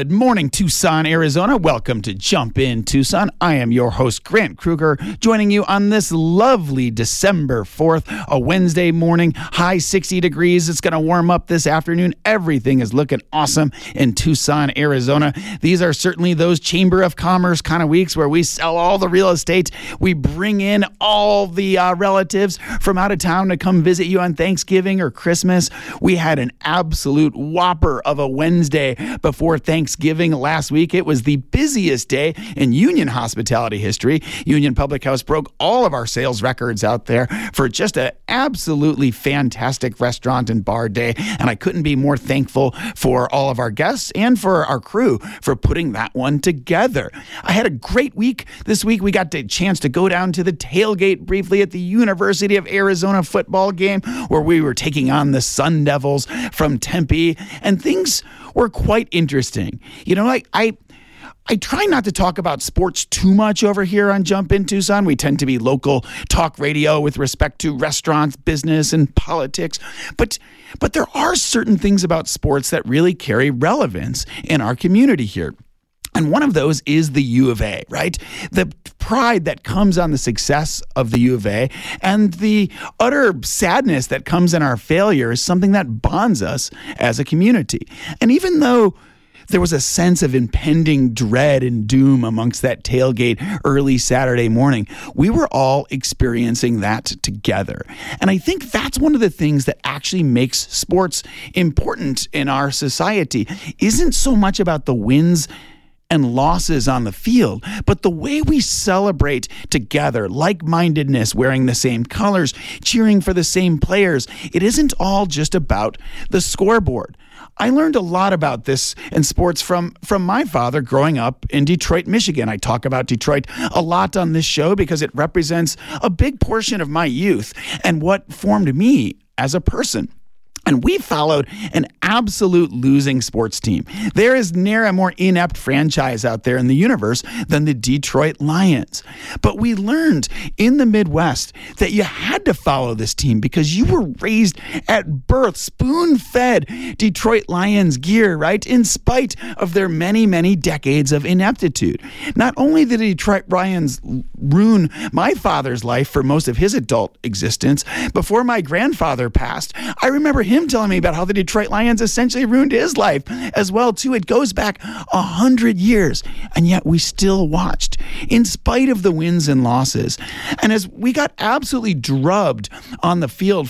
Good morning, Tucson, Arizona. Welcome to Jump In Tucson. I am your host, Grant Kruger, joining you on this lovely December 4th, a Wednesday morning, high 60 degrees. It's going to warm up this afternoon. Everything is looking awesome in Tucson, Arizona. These are certainly those Chamber of Commerce kind of weeks where we sell all the real estate. We bring in all the relatives from out of town to come visit you on Thanksgiving or Christmas. We had an absolute whopper of a Wednesday before Thanksgiving last week. It was the busiest day in Union hospitality history. Union Public House broke all of our sales records out there for just an absolutely fantastic restaurant and bar day. And I couldn't be more thankful for all of our guests and for our crew for putting that one together. I had a great week this week. We got the chance to go down to the tailgate briefly at the University of Arizona football game where we were taking on the Sun Devils from Tempe, and things were quite interesting. You know, I try not to talk about sports too much over here on Jump In Tucson. We tend to be local talk radio with respect to restaurants, business, and politics. But there are certain things about sports that really carry relevance in our community here. And one of those is the U of A, right? The pride that comes on the success of the U of A and the utter sadness that comes in our failure is something that bonds us as a community. And even though there was a sense of impending dread and doom amongst that tailgate early Saturday morning, we were all experiencing that together. And I think that's one of the things that actually makes sports important in our society. Isn't so much about the wins and losses on the field, but the way we celebrate together, like-mindedness, wearing the same colors, cheering for the same players. It isn't all just about the scoreboard. I learned a lot about this in sports from my father growing up in Detroit, Michigan. I talk about Detroit a lot on this show because it represents a big portion of my youth and what formed me as a person. And we followed an absolute losing sports team. There is ne'er a more inept franchise out there in the universe than the Detroit Lions. But we learned in the Midwest that you had to follow this team because you were raised at birth, spoon-fed Detroit Lions gear, right? In spite of their many, many decades of ineptitude. Not only did the Detroit Lions ruin my father's life for most of his adult existence, before my grandfather passed, I remember him telling me about how the Detroit Lions essentially ruined his life as well, too. It goes back 100 years, and yet we still watched in spite of the wins and losses. And as we got absolutely drubbed on the field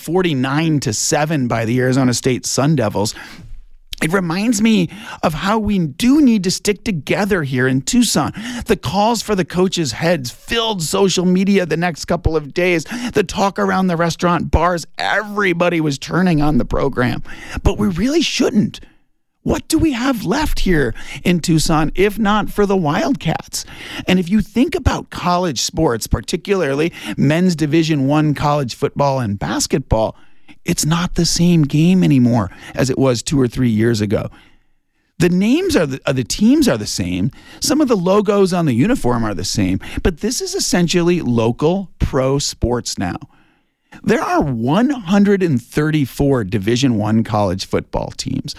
49-7 by the Arizona State Sun Devils, it reminds me of how we do need to stick together here in Tucson. The calls for the coaches' heads filled social media the next couple of days. The talk around the restaurant bars, everybody was turning on the program. But we really shouldn't. What do we have left here in Tucson if not for the Wildcats? And if you think about college sports, particularly men's Division I college football and basketball, it's not the same game anymore as it was 2 or 3 years ago. The names of the teams are the same. Some of the logos on the uniform are the same, but this is essentially local pro sports now. There are 134 Division I college football teams.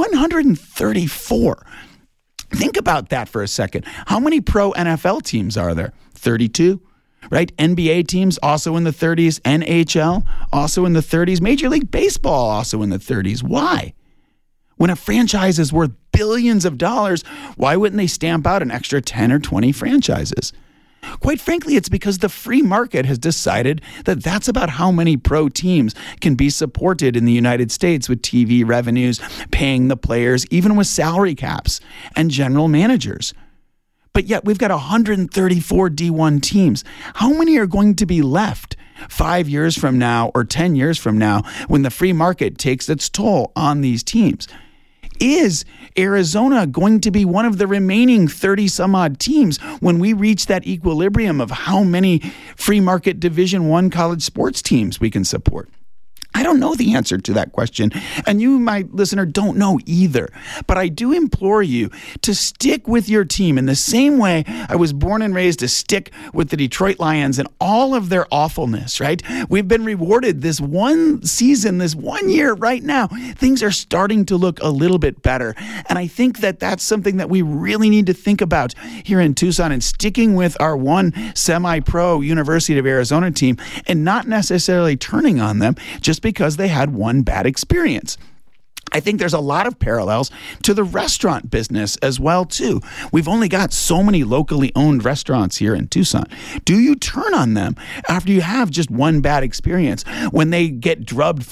134. Think about that for a second. How many pro NFL teams are there? 32? Right? NBA teams also in the 30s. NHL also in the 30s. Major League Baseball also in the 30s. Why? When a franchise is worth billions of dollars, why wouldn't they stamp out an extra 10 or 20 franchises? Quite frankly, it's because the free market has decided that that's about how many pro teams can be supported in the United States with TV revenues, paying the players, even with salary caps and general managers. But yet we've got 134 D1 teams. How many are going to be left 5 years from now or 10 years from now when the free market takes its toll on these teams? Is Arizona going to be one of the remaining 30 some odd teams when we reach that equilibrium of how many free market Division I college sports teams we can support? I don't know the answer to that question, and you, my listener, don't know either. But I do implore you to stick with your team in the same way I was born and raised to stick with the Detroit Lions and all of their awfulness, right? We've been rewarded this one season, this 1 year right now. Things are starting to look a little bit better, and I think that that's something that we really need to think about here in Tucson and sticking with our one semi-pro University of Arizona team and not necessarily turning on them just because they had one bad experience. I think there's a lot of parallels to the restaurant business as well, too. We've only got so many locally owned restaurants here in Tucson. Do you turn on them after you have just one bad experience when they get drubbed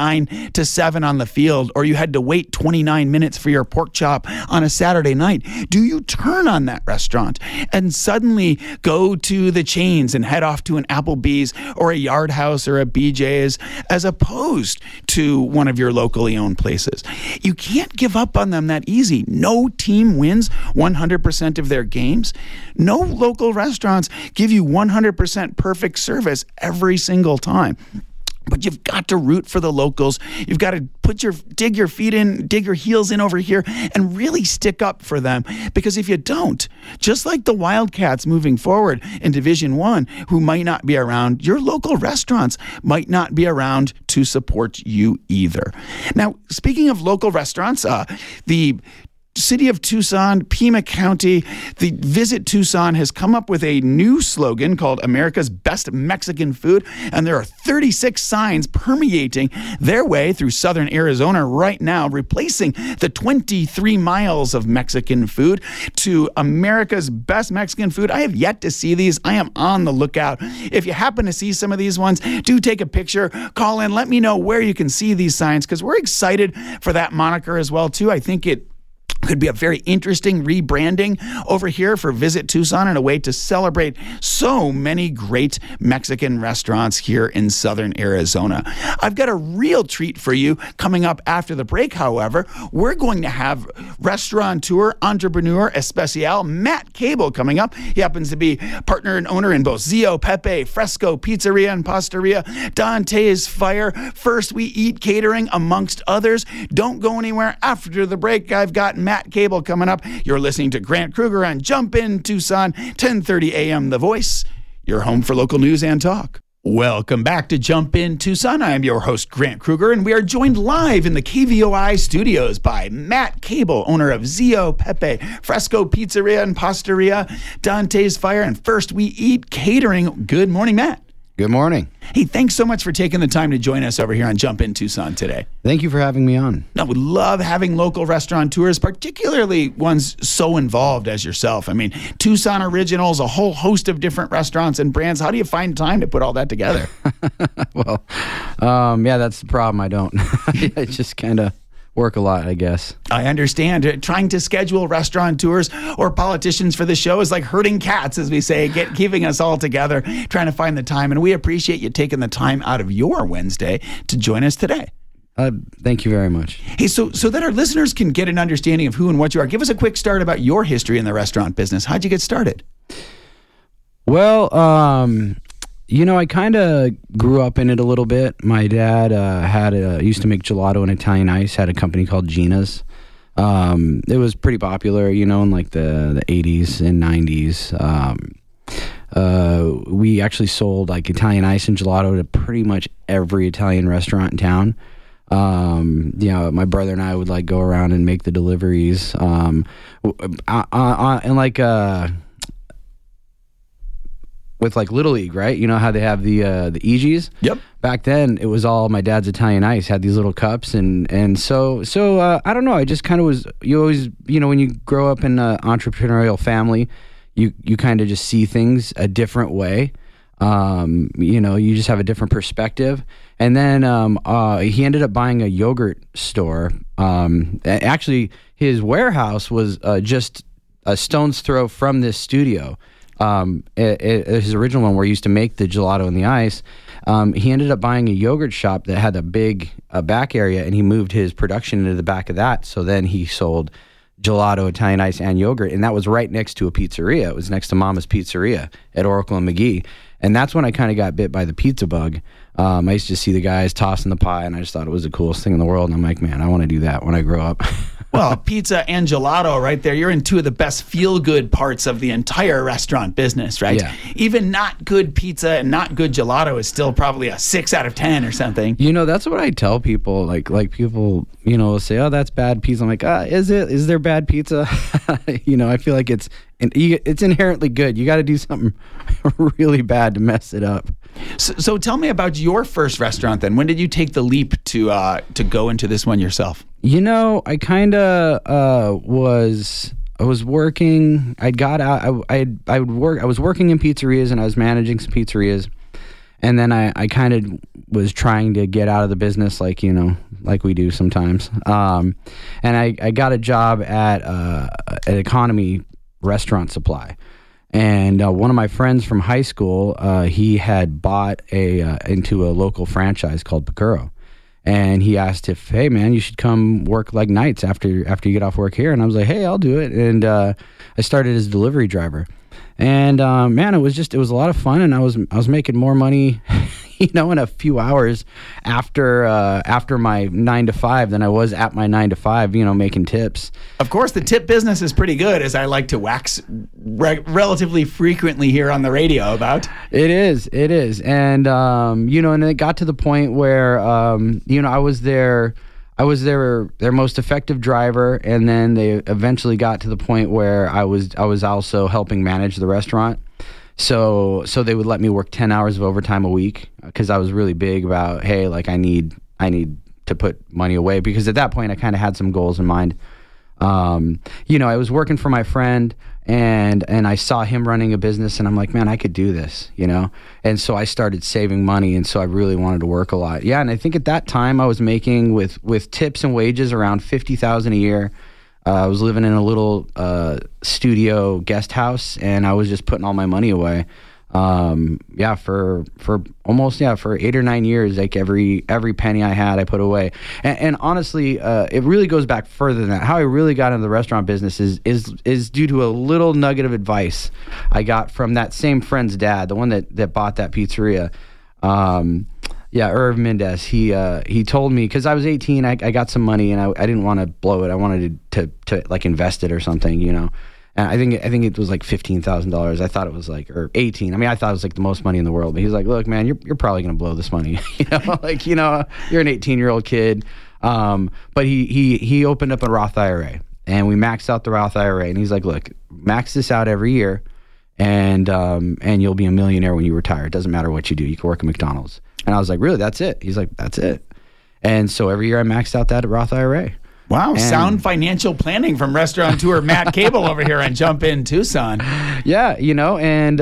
49-7 on the field, or you had to wait 29 minutes for your pork chop on a Saturday night? Do you turn on that restaurant and suddenly go to the chains and head off to an Applebee's or a Yard House or a BJ's as opposed to one of your locally owned places? You can't give up on them that easy. No team wins 100% of their games. No local restaurants give you 100% perfect service every single time. But you've got to root for the locals. You've got to dig your feet in, dig your heels in over here, and really stick up for them. Because if you don't, just like the Wildcats moving forward in Division I, who might not be around, your local restaurants might not be around to support you either. Now, speaking of local restaurants, the City of Tucson, Pima County, the Visit Tucson has come up with a new slogan called America's Best Mexican Food, and there are 36 signs permeating their way through southern Arizona right now, replacing the 23 miles of Mexican food to America's Best Mexican Food. I have yet to see these. I am on the lookout. If you happen to see some of these ones, do take a picture, call in, let me know where you can see these signs, because we're excited for that moniker as well, too. I think it could be a very interesting rebranding over here for Visit Tucson and a way to celebrate so many great Mexican restaurants here in southern Arizona. I've got a real treat for you coming up after the break, however. We're going to have restaurateur, entrepreneur especial Matt Cable coming up. He happens to be partner and owner in both Zio Pepe, Fresco Pizzeria and Pastaria, Dante's Fire, First We Eat Catering, amongst others. Don't go anywhere. After the break, I've got Matt Cable coming up. You're listening to Grant Kruger on Jump In Tucson, 10:30 a.m. The Voice, your home for local news and talk. Welcome back to Jump In Tucson. I am your host, Grant Kruger, and we are joined live in the KVOI studios by Matt Cable, owner of Zio Pepe, Fresco Pizzeria and Pastaria, Dante's Fire, and First We Eat Catering. Good morning, Matt. Good morning. Hey, thanks so much for taking the time to join us over here on Jump In Tucson today. Thank you for having me on. No, we love having local restaurateurs, particularly ones so involved as yourself. I mean, Tucson Originals, a whole host of different restaurants and brands. How do you find time to put all that together? Well, yeah, that's the problem. I don't. I just kind of work a lot, I guess. I understand. Trying to schedule restaurateurs or politicians for the show is like herding cats, as we say, keeping us all together, trying to find the time. And we appreciate you taking the time out of your Wednesday to join us today. Thank you very much. Hey, so that our listeners can get an understanding of who and what you are, give us a quick start about your history in the restaurant business. How'd you get started? Well, I kind of grew up in it a little bit. My dad used to make gelato and Italian ice, had a company called Gina's. It was pretty popular, in like the 80s and 90s. We actually sold like Italian ice and gelato to pretty much every Italian restaurant in town. My brother and I would like go around and make the deliveries. With like Little League, right? You know how they have the EGs? Yep. Back then, it was all my dad's Italian ice, had these little cups. And so I don't know. I just kind of was, you always, when you grow up in an entrepreneurial family, you kind of just see things a different way. You just have a different perspective. And then he ended up buying a yogurt store. Actually, his warehouse was just a stone's throw from this studio. His original one where he used to make the gelato and the ice, he ended up buying a yogurt shop that had a big back area, and he moved his production into the back of that. So then he sold gelato, Italian ice, and yogurt, and that was right next to a pizzeria. It was next to Mama's Pizzeria at Oracle and McGee. And that's when I kind of got bit by the pizza bug. I used to see the guys tossing the pie, and I just thought it was the coolest thing in the world. And I'm like, man, I want to do that when I grow up. Well, pizza and gelato right there. You're in two of the best feel-good parts of the entire restaurant business, right? Yeah. Even not good pizza and not good gelato is still probably a 6 out of 10 or something. You know, that's what I tell people. Like people, you know, will say, "Oh, that's bad pizza." I'm like, is it? Is there bad pizza? You know, I feel like it's inherently good. You got to do something really bad to mess it up. So tell me about your first restaurant then. When did you take the leap to go into this one yourself? You know, I kind of I was working. I got out. I would work. I was working in pizzerias, and I was managing some pizzerias. And then I kind of was trying to get out of the business, like, you know, like we do sometimes. And I got a job at an economy restaurant supply. And one of my friends from high school, he had bought into a local franchise called Picuro. And he asked if, hey, man, you should come work like nights after you get off work here. And I was like, hey, I'll do it. And I started as a delivery driver. And man, it was a lot of fun, and I was making more money, you know, in a few hours after my 9 to 5 than I was at my 9 to 5, you know, making tips. Of course, the tip business is pretty good, as I like to wax relatively frequently here on the radio about. It is, and you know, and it got to the point where you know, I was their most effective driver, and then they eventually got to the point where I was also helping manage the restaurant. So they would let me work 10 hours of overtime a week, because I was really big about, hey, like I need to put money away, because at that point I kind of had some goals in mind. You know, I was working for my friend, and I saw him running a business, and I'm like, man, I could do this, you know? And so I started saving money, and so I really wanted to work a lot. Yeah, and I think at that time I was making with tips and wages around $50,000 a year. I was living in a little studio guest house, and I was just putting all my money away. Yeah, for 8 or 9 years, like every penny I had, I put away. And honestly, it really goes back further than that. How I really got into the restaurant business is due to a little nugget of advice I got from that same friend's dad, the one that bought that pizzeria. Yeah, Irv Mendez. He told me, because I was 18, I got some money, and I didn't want to blow it. I wanted to like invest it or something, you know. And I think it was like $15,000. I thought it was like, or 18. I mean, I thought it was like the most money in the world. But he's like, look, man, you're probably gonna blow this money. You know, like, you know, you're an 18-year-old kid. But he opened up a Roth IRA, and we maxed out the Roth IRA. And he's like, look, max this out every year, and you'll be a millionaire when you retire. It doesn't matter what you do. You can work at McDonald's. And I was like, really? That's it? He's like, that's it. And so every year I maxed out that Roth IRA. Wow, sound financial planning from restaurateur Matt Cable over here on Jump In Tucson. Yeah, you know, and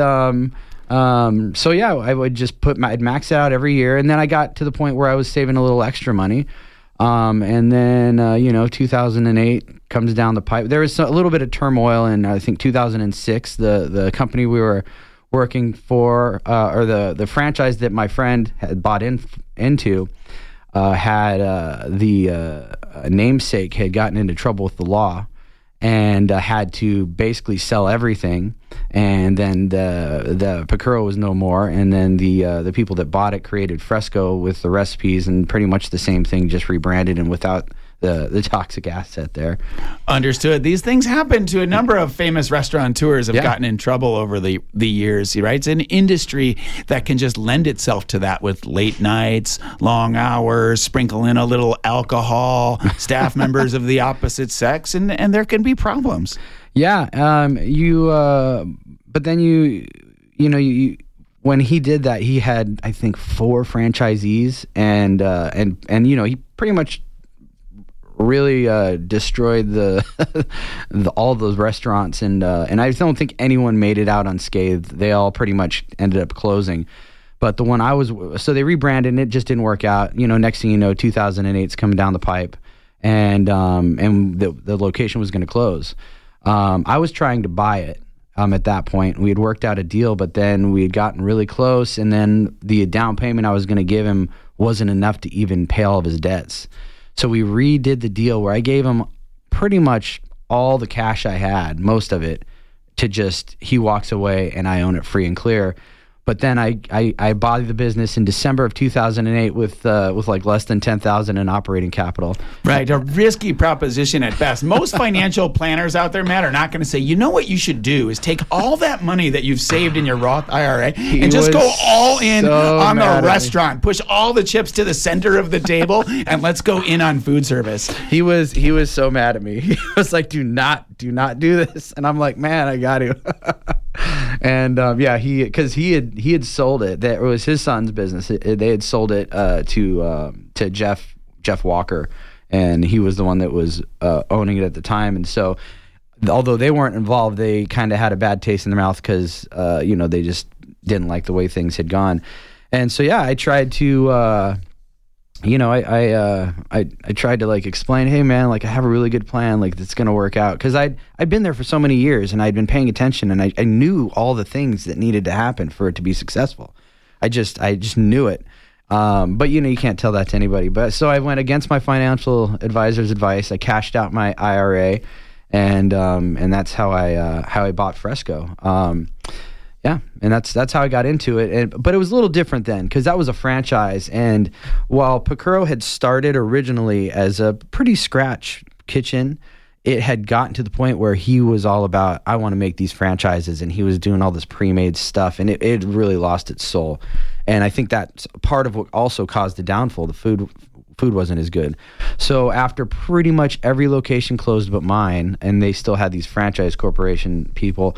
so yeah, I would just I'd max out every year, and then I got to the point where I was saving a little extra money, and then you know, 2008 comes down the pipe. There was a little bit of turmoil in, I think, 2006. The company we were working for, or the franchise that my friend had bought into. Had the namesake had gotten into trouble with the law, and had to basically sell everything, and then the Picuro was no more, and then the people that bought it created Fresco with the recipes, and pretty much the same thing, just rebranded and without the toxic asset there. Understood. These things happen to a number of famous restaurateurs have gotten in trouble over the years, right? It's an industry that can just lend itself to that, with late nights, long hours, sprinkle in a little alcohol, staff members of the opposite sex, and there can be problems. Yeah. But then you know, when he did that, he had, I think, 4 franchisees, and you know, he pretty much really destroyed all those restaurants, and I don't think anyone made it out unscathed. They all pretty much ended up closing. But the one so they rebranded, and it just didn't work out. You know, next thing you know, 2008's coming down the pipe, and the location was going to close. I was trying to buy it at that point. We had worked out a deal, but then we had gotten really close, and then the down payment I was going to give him wasn't enough to even pay all of his debts. So we redid the deal where I gave him pretty much all the cash I had, most of it, to just, he walks away and I own it free and clear. But then I bought the business in December of 2008 with like less than 10,000 in operating capital. Right, a risky proposition at best. Most financial planners out there, Matt, are not going to say, you know what you should do is take all that money that you've saved in your Roth IRA and just go all in on the restaurant. Push all the chips to the center of the table and let's go in on food service. He was so mad at me. He was like, do not do this. And I'm like, man, I got to. And because he had sold it. That was his son's business. They had sold it to Jeff Walker, and he was the one that was owning it at the time. And so, although they weren't involved, they kind of had a bad taste in their mouth because they just didn't like the way things had gone. And so I tried to. I tried to like explain, hey man, like I have a really good plan, like it's gonna work out, because I'd been there for so many years and I'd been paying attention and I knew all the things that needed to happen for it to be successful. I just knew it. But you can't tell that to anybody. But so I went against my financial advisor's advice. I cashed out my IRA, and that's how I bought Fresco. Yeah, and that's how I got into it. But it was a little different then because that was a franchise. And while Picaro had started originally as a pretty scratch kitchen, it had gotten to the point where he was all about, I want to make these franchises, and he was doing all this pre-made stuff, and it really lost its soul. And I think that's part of what also caused the downfall. The food wasn't as good. So after pretty much every location closed but mine, and they still had these franchise corporation people,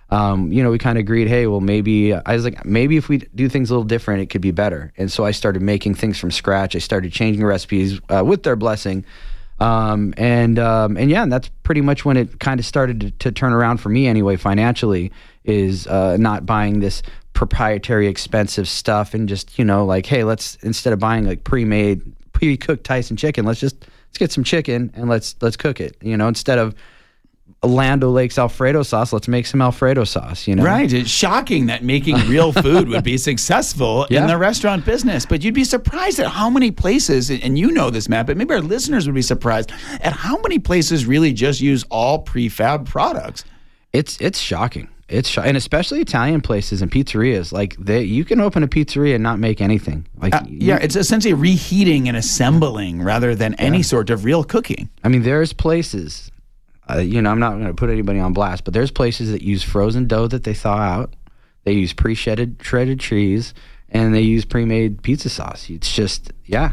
we kind of agreed, hey, well, maybe if we do things a little different, it could be better. And so I started making things from scratch. I started changing recipes with their blessing. And that's pretty much when it kind of started to turn around for me anyway, financially, is not buying this proprietary expensive stuff and just, hey, let's, instead of buying like pre-cooked Tyson chicken, let's get some chicken and let's cook it, instead of Land O'Lakes Alfredo sauce, let's make some Alfredo sauce, Right. It's shocking that making real food would be successful in the restaurant business. But you'd be surprised at how many places, and you know this, Matt, but maybe our listeners would be surprised at how many places really just use all prefab products. It's shocking. And especially Italian places and pizzerias. Like you can open a pizzeria and not make anything. It's essentially reheating and assembling rather than any sort of real cooking. I mean, there's places... I'm not going to put anybody on blast, but there's places that use frozen dough that they thaw out. They use shredded cheese, and they use pre-made pizza sauce. It's just,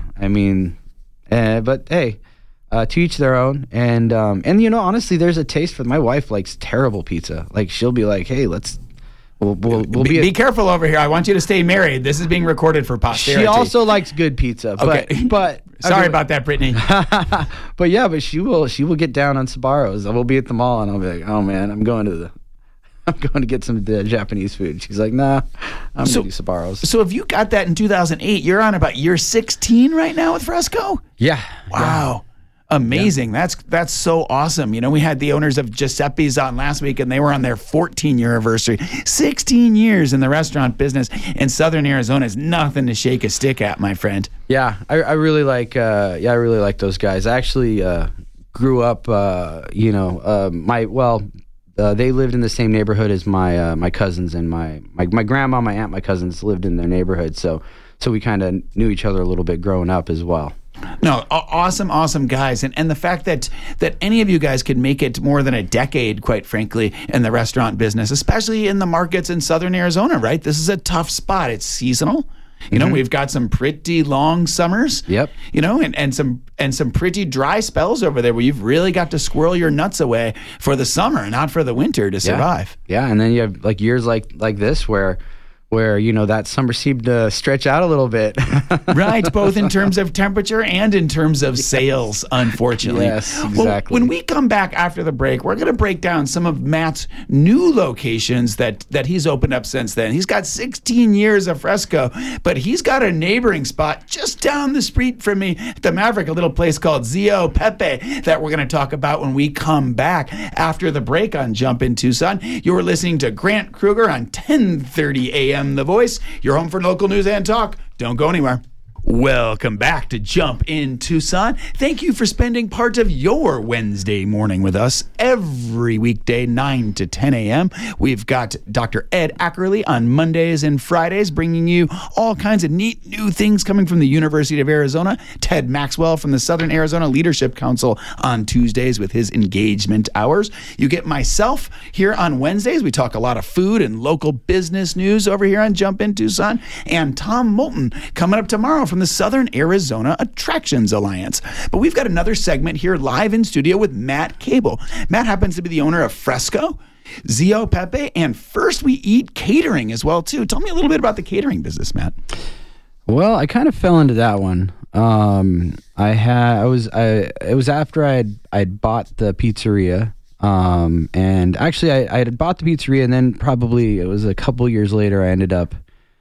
but hey, to each their own. And honestly, there's a taste for. My wife likes terrible pizza. Like she'll be like, hey, we'll be careful over here. I want you to stay married. This is being recorded for posterity. She also likes good pizza. But sorry about that, Brittany. but she will get down on Sbarro's. We'll be at the mall and I'll be like, oh man, I'm going to get some Japanese food. She's like, nah, I'm going to do Sbarro's. So if you got that in 2008, you're on about year 16 right now with Fresco? Yeah. Wow. Yeah. Amazing. Yeah. That's so awesome. We had the owners of Giuseppe's on last week, and they were on their 14-year anniversary. 16 years in the restaurant business in Southern Arizona is nothing to shake a stick at, my friend. Yeah, I really like those guys. I actually grew up, they lived in the same neighborhood as my cousins, and my grandma, my aunt, my cousins lived in their neighborhood, so we kind of knew each other a little bit growing up as well. No, awesome guys. And the fact that any of you guys could make it more than a decade, quite frankly, in the restaurant business, especially in the markets in Southern Arizona, right? This is a tough spot. It's seasonal. We've got some pretty long summers. Yep. And some pretty dry spells over there where you've really got to squirrel your nuts away for the summer, not for the winter to survive. Yeah, and then you have like years like this where that summer seemed to stretch out a little bit. Right, both in terms of temperature and in terms of sales, unfortunately. Yes, exactly. Well, when we come back after the break, we're going to break down some of Matt's new locations that he's opened up since then. He's got 16 years of Fresco, but he's got a neighboring spot just down the street from me at the Maverick, a little place called Zio Pepe that we're going to talk about when we come back after the break on Jump in Tucson. You're listening to Grant Kruger on 1030 a.m. The Voice. You're home for local news and talk. Don't go anywhere. Welcome back to Jump in Tucson. Thank you for spending part of your Wednesday morning with us every weekday, 9 to 10 a.m. We've got Dr. Ed Ackerley on Mondays and Fridays, bringing you all kinds of neat new things coming from the University of Arizona. Ted Maxwell from the Southern Arizona Leadership Council on Tuesdays with his engagement hours. You get myself here on Wednesdays. We talk a lot of food and local business news over here on Jump in Tucson. And Tom Moulton coming up tomorrow from the Southern Arizona Attractions Alliance. But we've got another segment here live in studio with Matt Cable. Matt happens to be the owner of Fresco, Zio Pepe, and First We Eat Catering as well, too. Tell me a little bit about the catering business, Matt. Well, I kind of fell into that one. It was after I'd bought the pizzeria. And actually I had bought the pizzeria, and then probably it was a couple years later I ended up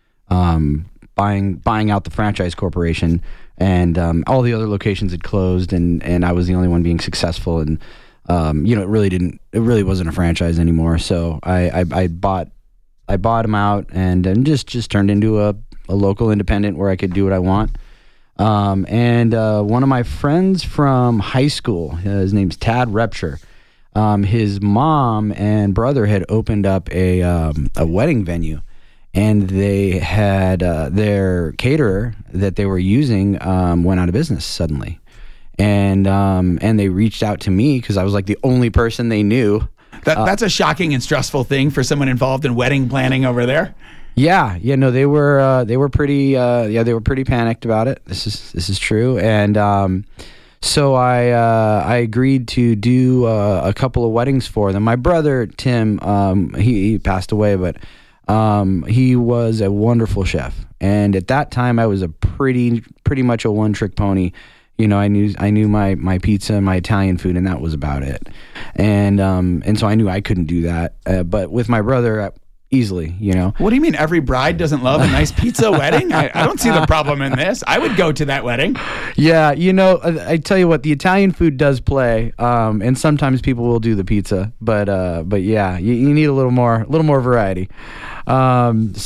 buying out the franchise corporation, and all the other locations had closed, and I was the only one being successful, and it really wasn't a franchise anymore. So I bought them out, and just turned into a local independent where I could do what I want. And one of my friends from high school, his name's Tad Repture. His mom and brother had opened up a wedding venue, and they had their caterer that they were using went out of business suddenly, and they reached out to me because I was like the only person they knew. That's a shocking and stressful thing for someone involved in wedding planning over there. Yeah, no, they were pretty panicked about it. This is true, and so I agreed to do a couple of weddings for them. My brother Tim, he passed away, but he was a wonderful chef, and at that time I was a pretty much a one-trick pony. I knew my pizza and my Italian food, and that was about it. And so I knew I couldn't do that. But with my brother, easily, What do you mean every bride doesn't love a nice pizza wedding? I don't see the problem in this. I would go to that wedding. Yeah, I tell you what, the Italian food does play, and sometimes people will do the pizza, but yeah, you need a little more variety. But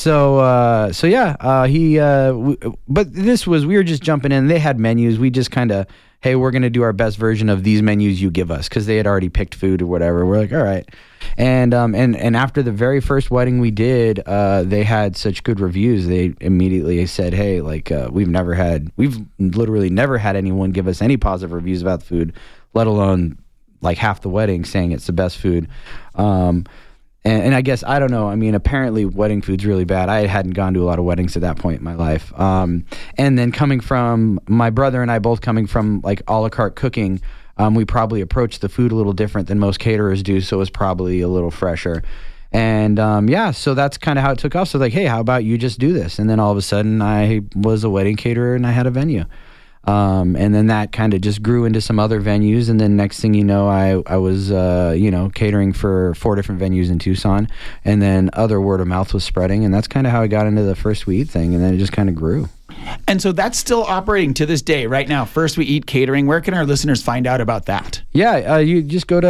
we were just jumping in. They had menus. We just kind of, hey, we're going to do our best version of these menus you give us, because they had already picked food or whatever. We're like, all right. And after the very first wedding we did, they had such good reviews. They immediately said, hey, we've literally never had anyone give us any positive reviews about the food, let alone like half the wedding saying it's the best food. And I guess, I don't know, I mean, apparently wedding food's really bad. I hadn't gone to a lot of weddings at that point in my life. And then coming from my brother and I both coming from like a la carte cooking, we probably approached the food a little different than most caterers do, so it was probably a little fresher. And so that's kind of how it took off. So like, hey, how about you just do this? And then all of a sudden I was a wedding caterer and I had a venue. And then that kind of just grew into some other venues. And then next thing you know, I was, catering for 4 different venues in Tucson. And then other word of mouth was spreading. And that's kind of how I got into the First We Eat thing. And then it just kind of grew. And so that's still operating to this day right now. First We Eat Catering. Where can our listeners find out about that? Yeah, you just go to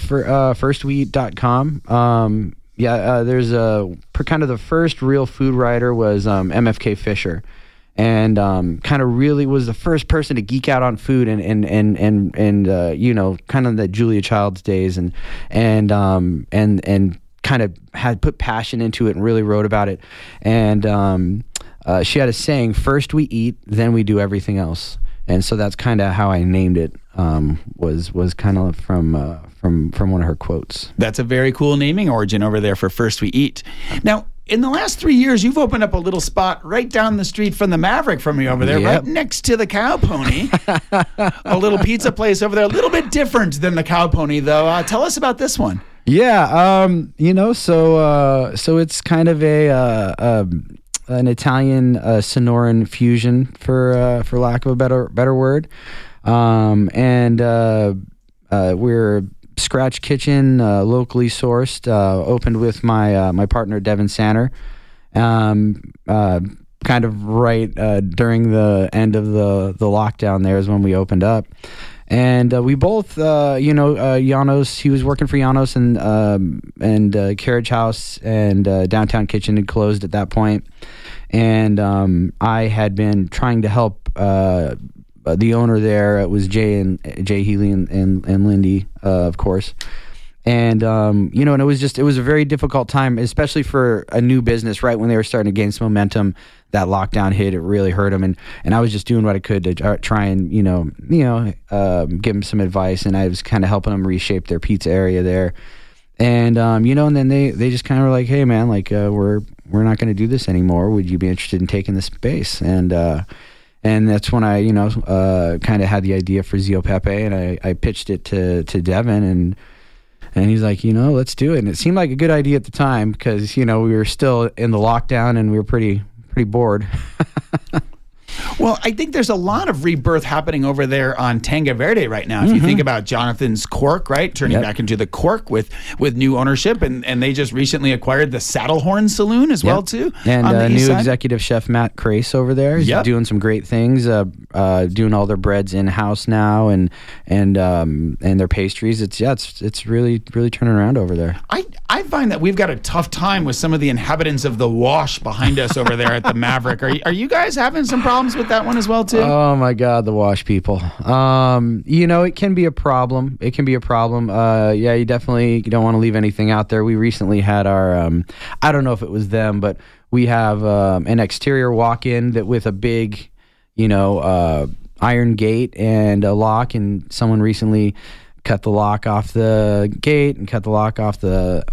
firstweeat.com. There's kind of the first real food writer was MFK Fisher. And kind of really was the first person to geek out on food and kind of the Julia Childs days and kind of had put passion into it and really wrote about it. And she had a saying, first we eat, then we do everything else. And so that's kind of how I named it, was kind of from one of her quotes. That's a very cool naming origin over there for First We Eat. Now, in the last 3 years, you've opened up a little spot right down the street from the Maverick from me over there, Yep. right next to the Cow Pony. A little pizza place over there, a little bit different than the Cow Pony, though. Tell us about this one. Yeah, so it's kind of an Italian Sonoran fusion, for lack of a better word, we're Scratch Kitchen, locally sourced, opened with my partner Devin Sanner, kind of right during the end of the lockdown. There is when we opened up, And we both, Janos, he was working for Janos and Carriage House and Downtown Kitchen had closed at that point. And I had been trying to help the owner there. It was Jay Healy and Lindy, of course. And, and it was a very difficult time, especially for a new business, right when they were starting to gain some momentum. That lockdown hit, it really hurt them. And I was just doing what I could to try and, give them some advice. And I was kind of helping them reshape their pizza area there. And, and then they just kind of were like, hey, man, like, we're not going to do this anymore. Would you be interested in taking this space? And that's when I, kind of had the idea for Zio Pepe, and I pitched it to Devin, and he's like, let's do it. And it seemed like a good idea at the time because, we were still in the lockdown and we were pretty bored. Well, I think there's a lot of rebirth happening over there on Tanga Verde right now. If you think about Jonathan's Cork, right, turning back into the Cork with new ownership, and they just recently acquired the Saddlehorn Saloon as well too. And on the new executive chef Matt Crace over there, he's doing some great things, doing all their breads in house now, and their pastries. It's really turning around over there. I find that we've got a tough time with some of the inhabitants of the Wash behind us over there at the Maverick. Are you guys having some problems with that one as well too? Oh my God, the Wash people. It can be a problem. You don't want to leave anything out there. We recently had our, I don't know if it was them, but we have an exterior walk-in that with a big, iron gate and a lock, and someone recently cut the lock off the gate and cut the lock off the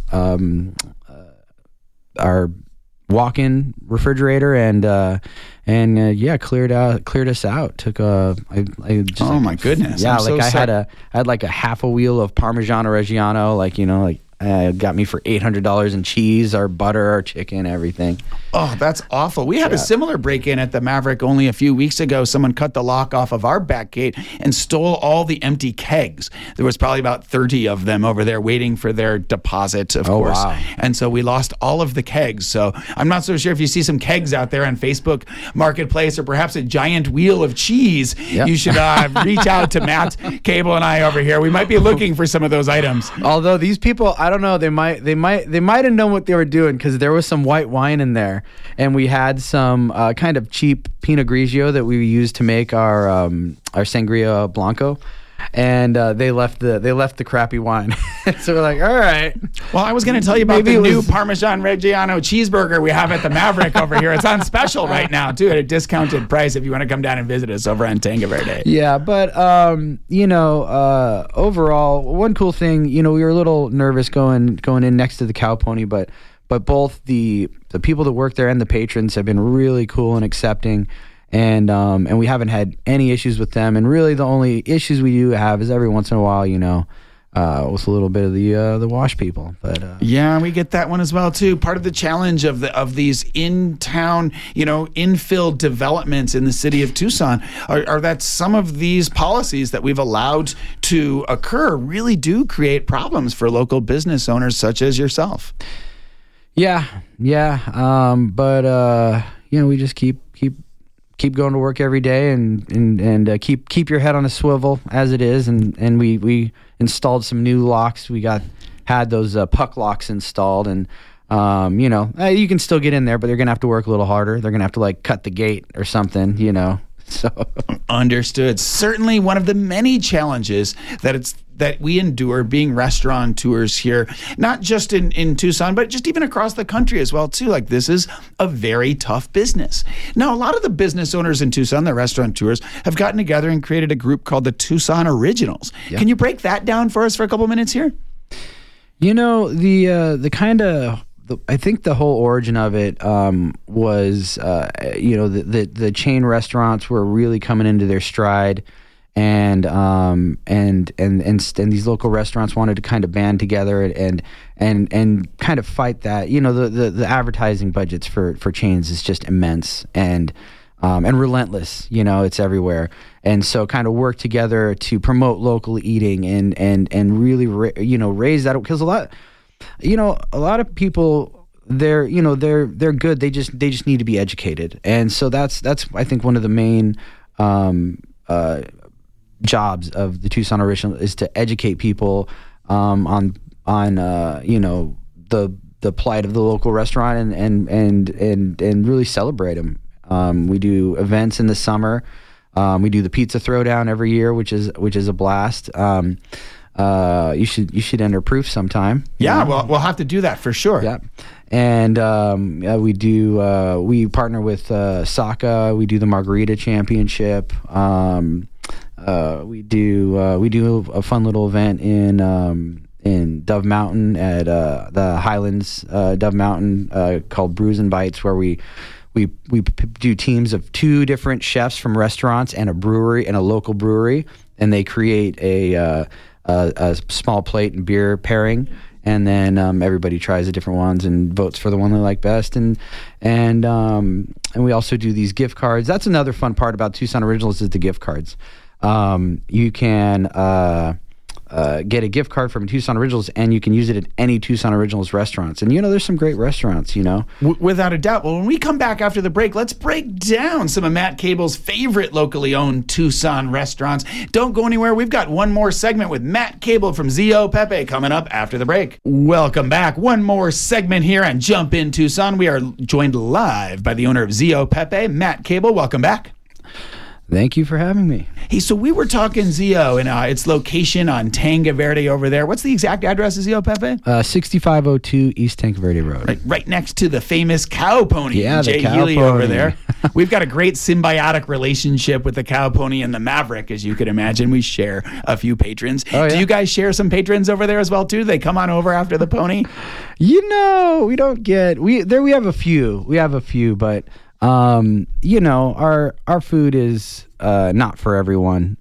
our walk-in refrigerator and cleared us out. Took oh my goodness! Yeah, I had like a half a wheel of Parmigiano Reggiano, got me for $800 in cheese, our butter, our chicken, everything. Oh, that's awful. We had a similar break-in at the Maverick only a few weeks ago. Someone cut the lock off of our back gate and stole all the empty kegs. There was probably about 30 of them over there waiting for their deposit, of course. Wow. And so we lost all of the kegs. So I'm not so sure if you see some kegs out there on Facebook Marketplace or perhaps a giant wheel of cheese, you should reach out to Matt Cable and I over here. We might be looking for some of those items. Although these people, I don't know, they might have known what they were doing because there was some white wine in there. And we had some kind of cheap Pinot Grigio that we used to make our Sangria Blanco, and they left the crappy wine. So we're like, all right. Well, I was going to tell you about the new Parmesan Reggiano cheeseburger we have at the Maverick over here. It's on special right now too, at a discounted price if you want to come down and visit us over on Tanga Verde. Yeah, but overall, one cool thing, we were a little nervous going in next to the Cow Pony, but both the people that work there and the patrons have been really cool and accepting, and we haven't had any issues with them. And really, the only issues we do have is every once in a while, with a little bit of the Wash people. But yeah, we get that one as well too. Part of the challenge of these in-town, infill developments in the city of Tucson are that some of these policies that we've allowed to occur really do create problems for local business owners such as yourself. Yeah. But we just keep going to work every day and keep your head on a swivel as it is. And we installed some new locks. We had those puck locks installed, and you can still get in there, but they're gonna have to work a little harder. They're gonna have to cut the gate or something, So understood. Certainly one of the many challenges that we endure being restaurateurs here, not just in Tucson, but just even across the country as well too. Like, this is a very tough business. Now, a lot of the business owners in Tucson, the restaurateurs, have gotten together and created a group called the Tucson Originals. Yeah. Can you break that down for us for a couple minutes here? I think the whole origin of it was, the chain restaurants were really coming into their stride, and these local restaurants wanted to kind of band together and kind of fight that. The advertising budgets for chains is just immense and relentless. It's everywhere, and so kind of work together to promote local eating and really raise that, because a lot of people, they're good. They just need to be educated. And so that's I think one of the main jobs of the Tucson Original is to educate people on the plight of the local restaurant and really celebrate them. We do events in the summer. We do the pizza throwdown every year, which is a blast. You should enter proof sometime. Yeah, well, we'll have to do that for sure. Yeah, and we do. We partner with Saka. We do the Margarita Championship. We do a fun little event in Dove Mountain at the Highlands Dove Mountain called Brews and Bites, where we do teams of 2 different chefs from restaurants and a brewery and a local brewery, and they create a small plate and beer pairing, and then everybody tries the different ones and votes for the one they like best, and we also do these gift cards. That's another fun part about Tucson Originals is the gift cards. You can get a gift card from Tucson Originals, and you can use it at any Tucson Originals restaurants. And, there's some great restaurants, Without a doubt. Well, when we come back after the break, let's break down some of Matt Cable's favorite locally owned Tucson restaurants. Don't go anywhere. We've got one more segment with Matt Cable from Zio Pepe coming up after the break. Welcome back. One more segment here on Jump in Tucson. We are joined live by the owner of Zio Pepe, Matt Cable. Welcome back. Thank you for having me. Hey, so we were talking Zio and its location on Tanque Verde over there. What's the exact address of Zio Pepe? 6502 East Tanque Verde Road. Right next to the famous cow pony. Yeah, Jay the cow Healy pony. over there. We've got a great symbiotic relationship with the cow pony and the Maverick, as you could imagine. We share a few patrons. Oh, yeah. Do you guys share some patrons over there as well, too? They come on over after the pony? We don't get... We have a few. But... our food is not for everyone.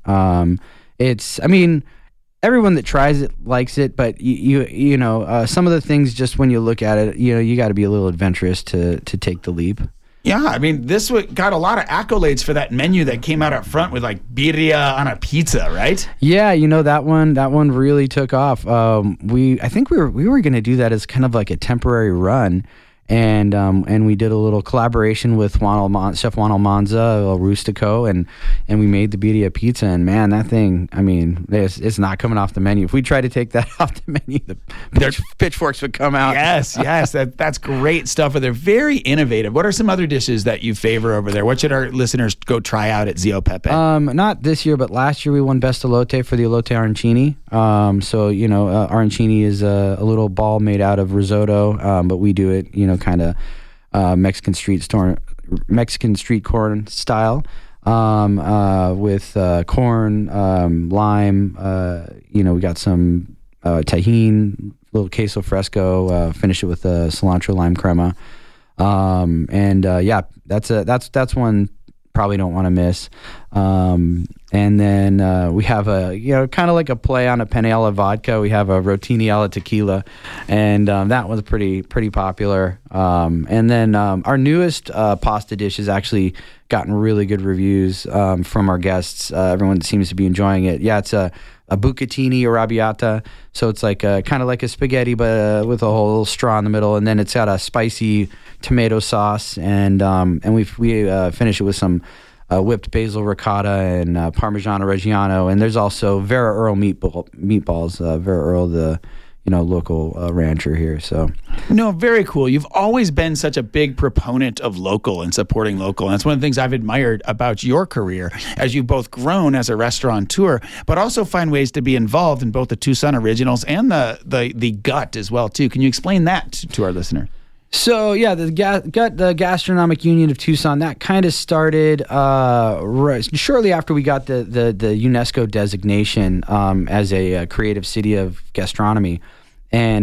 Everyone that tries it likes it, but some of the things, just when you look at it, you got to be a little adventurous to take the leap. Yeah, this got a lot of accolades for that menu that came out up front with like birria on a pizza, right? Yeah, that one really took off. I think we were going to do that as kind of like a temporary run. And we did a little collaboration with Chef Juan Almanza, El Rustico, and we made the birria pizza. And man, that thing, it's not coming off the menu. If we try to take that off the menu, the pitchforks would come out. Yes, that's great stuff. They're very innovative. What are some other dishes that you favor over there? What should our listeners go try out at Zio Pepe? Not this year, but last year we won Best Elote for the Elote Arancini. Arancini is a little ball made out of risotto, but we do it, kind of Mexican street corn style, with corn, lime. We got some tahine, little queso fresco. Finish it with cilantro lime crema. That's one probably don't want to miss. And then we have kind of like a play on a penne alla vodka. We have a rotini alla tequila, and that one's pretty popular. And then our newest pasta dish has actually gotten really good reviews from our guests. Everyone seems to be enjoying it. Yeah, it's a bucatini arrabbiata, so it's like kind of like a spaghetti, but with a whole little straw in the middle, and then it's got a spicy tomato sauce, and we finish it with some whipped basil ricotta and Parmigiano Reggiano, and there's also Vera Earl meatballs. Vera Earl, the local rancher here. So no, very cool. You've always been such a big proponent of local and supporting local, and that's one of the things I've admired about your career as you've both grown as a restaurateur, but also find ways to be involved in both the Tucson Originals and the Gut as well too. Can you explain that to our listener? So yeah, the Gastronomic Union of Tucson, that kind of started shortly after we got the UNESCO designation as a creative city of gastronomy, and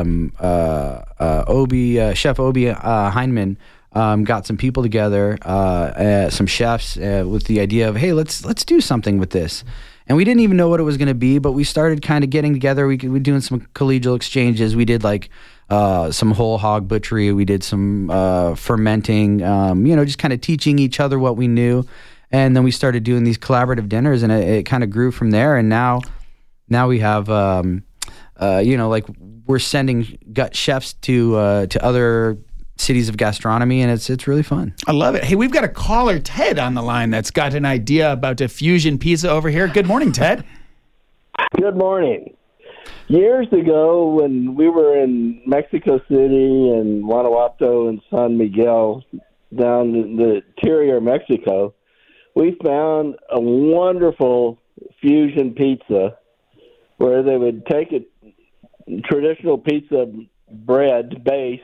Chef Obi Heineman got some people together, some chefs, with the idea of, hey, let's do something with this. And we didn't even know what it was going to be, but we started kind of getting together. We were doing some collegial exchanges. We did like some whole hog butchery. We did some fermenting, just kind of teaching each other what we knew. And then we started doing these collaborative dinners, and it kind of grew from there. And now we have, we're sending gut chefs to other cities of gastronomy, and it's really fun. I love it. Hey, we've got a caller, Ted, on the line that's got an idea about a fusion pizza over here. Good morning, Ted. Good morning. Years ago, when we were in Mexico City and Guanajuato and San Miguel, down in the interior of Mexico, we found a wonderful fusion pizza where they would take a traditional pizza bread base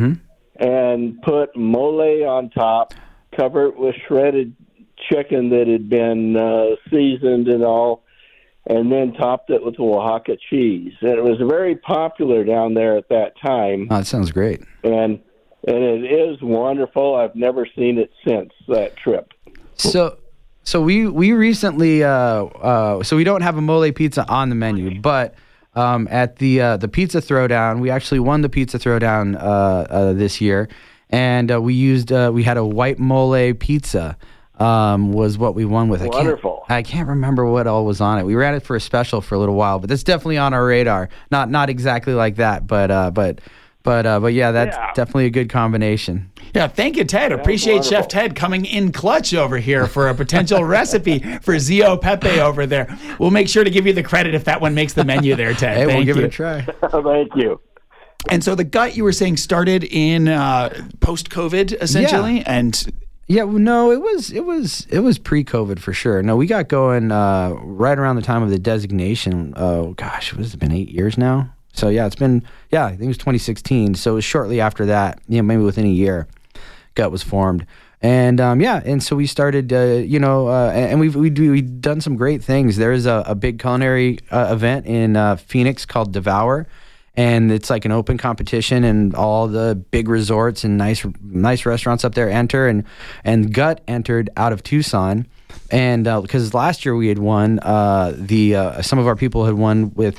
and put mole on top, cover it with shredded chicken that had been seasoned and all, and then topped it with Oaxaca cheese. And it was very popular down there at that time. Oh, that sounds great. And it is wonderful. I've never seen it since that trip. So we recently so we don't have a mole pizza on the menu, but at the Pizza Throwdown, we actually won the Pizza Throwdown this year, and we had a white mole pizza. Was what we won with. Wonderful. I can't remember what all was on it. We ran it for a special for a little while, but that's definitely on our radar. Not exactly like that, but yeah, that's definitely a good combination. Yeah, thank you, Ted. Appreciate Chef Ted coming in clutch over here for a potential recipe for Zio Pepe over there. We'll make sure to give you the credit if that one makes the menu there, Ted. Hey, we'll give you. it a try. Thank you. And so the gut, you were saying, started in post-COVID, essentially, and... Yeah, no, it was pre-COVID for sure. No, we got going right around the time of the designation. Oh gosh, what has it been, 8 years now? So yeah, it's been I think it was 2016. So it was shortly after that, maybe within a year, gut was formed. And and so we started, and we've done some great things. There is a big culinary event in Phoenix called Devour. And it's like an open competition, and all the big resorts and nice restaurants up there enter. And Gut entered out of Tucson, and because last year we had won, some of our people had won with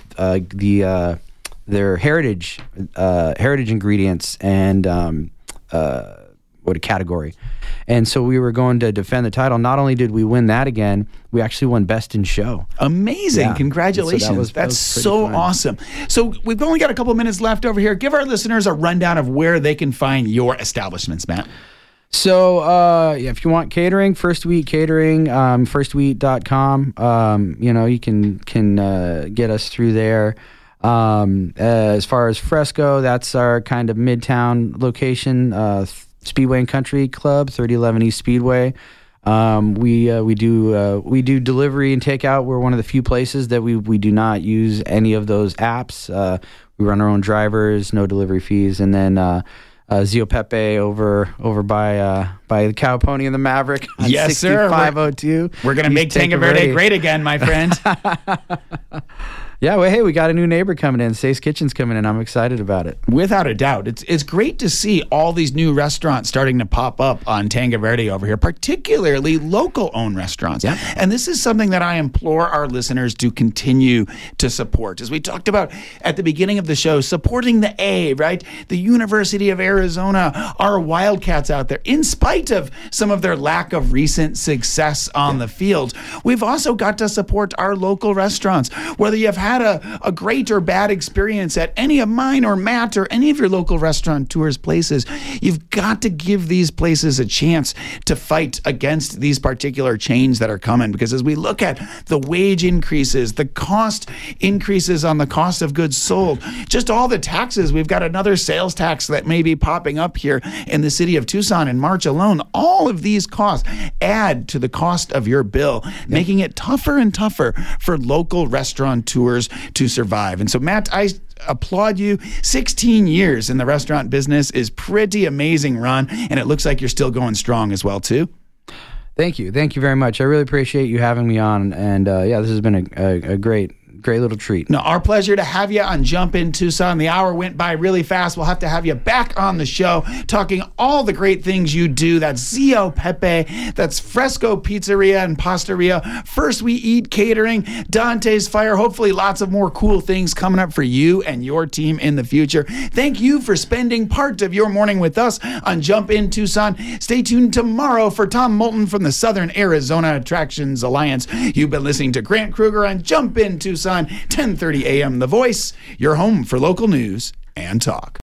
their heritage ingredients and what a category. And so we were going to defend the title. Not only did we win that again, we actually won Best in Show. Amazing. Yeah. Congratulations. So that's so fun. Awesome. So we've only got a couple minutes left over here. Give our listeners a rundown of where they can find your establishments, Matt. So if you want catering, First Wheat Catering, firstwheat.com. You can get us through there. As far as Fresco, that's our kind of midtown location, Speedway and Country Club, 3011 East Speedway. We do delivery and takeout. We're one of the few places that we do not use any of those apps. We run our own drivers, no delivery fees, and then Zio Pepe over by the Cow Pony and the Maverick. Yes, sir. 6502. We're gonna make Tango Verde great again, my friend. Yeah, well, hey, we got a new neighbor coming in. Say's Kitchen's coming in. I'm excited about it. Without a doubt. It's great to see all these new restaurants starting to pop up on Tango Verde over here, particularly local-owned restaurants. Yep. And this is something that I implore our listeners to continue to support. As we talked about at the beginning of the show, supporting the A, right? The University of Arizona, our Wildcats out there, in spite of some of their lack of recent success on the field. We've also got to support our local restaurants, whether you've had a great or bad experience at any of mine or Matt or any of your local restaurateurs' places, you've got to give these places a chance to fight against these particular chains that are coming. Because as we look at the wage increases, the cost increases on the cost of goods sold, just all the taxes, we've got another sales tax that may be popping up here in the city of Tucson in March alone. All of these costs add to the cost of your bill, making it tougher and tougher for local restaurateurs to survive. And so, Matt, I applaud you. 16 years in the restaurant business is pretty amazing run, and it looks like you're still going strong as well, too. Thank you. Thank you very much. I really appreciate you having me on. And this has been a great little treat. No, our pleasure to have you on Jump in Tucson. The hour went by really fast. We'll have to have you back on the show talking all the great things you do. That's Zio Pepe, that's Fresco Pizzeria and Pastaria, First We Eat Catering, Dante's Fire. Hopefully lots of more cool things coming up for you and your team in the future. Thank you for spending part of your morning with us on Jump in Tucson. Stay tuned tomorrow for Tom Moulton from the Southern Arizona Attractions Alliance. You've been listening to Grant Kruger on Jump in Tucson, 10:30 a.m. The Voice, your home for local news and talk.